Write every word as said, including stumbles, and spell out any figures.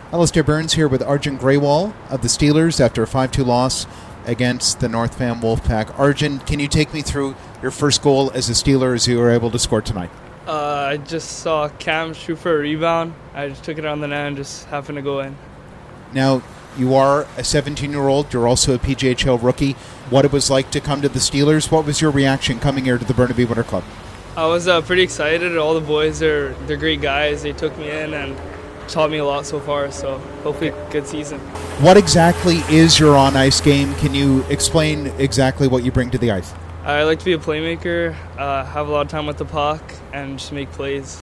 Alistair Burns here with Arjun Grewal of the Steelers after a five two loss against the North Van Wolfpack. Arjun, can you take me through your first goal as a Steeler as you were able to score tonight? Uh, I just saw Cam shoot for a rebound. I just took it on the net and just happened to go in. Now, you are a seventeen-year-old. You're also a P J H L rookie. What it was like to come to the Steelers? What was your reaction coming here to the Burnaby Winter Club? I was uh, pretty excited. All the boys, are they're great guys. They took me in and taught me a lot so far, so hopefully good season. What exactly is your on-ice game? Can you explain exactly what you bring to the ice? I like to be a playmaker, uh, have a lot of time with the puck, and just make plays.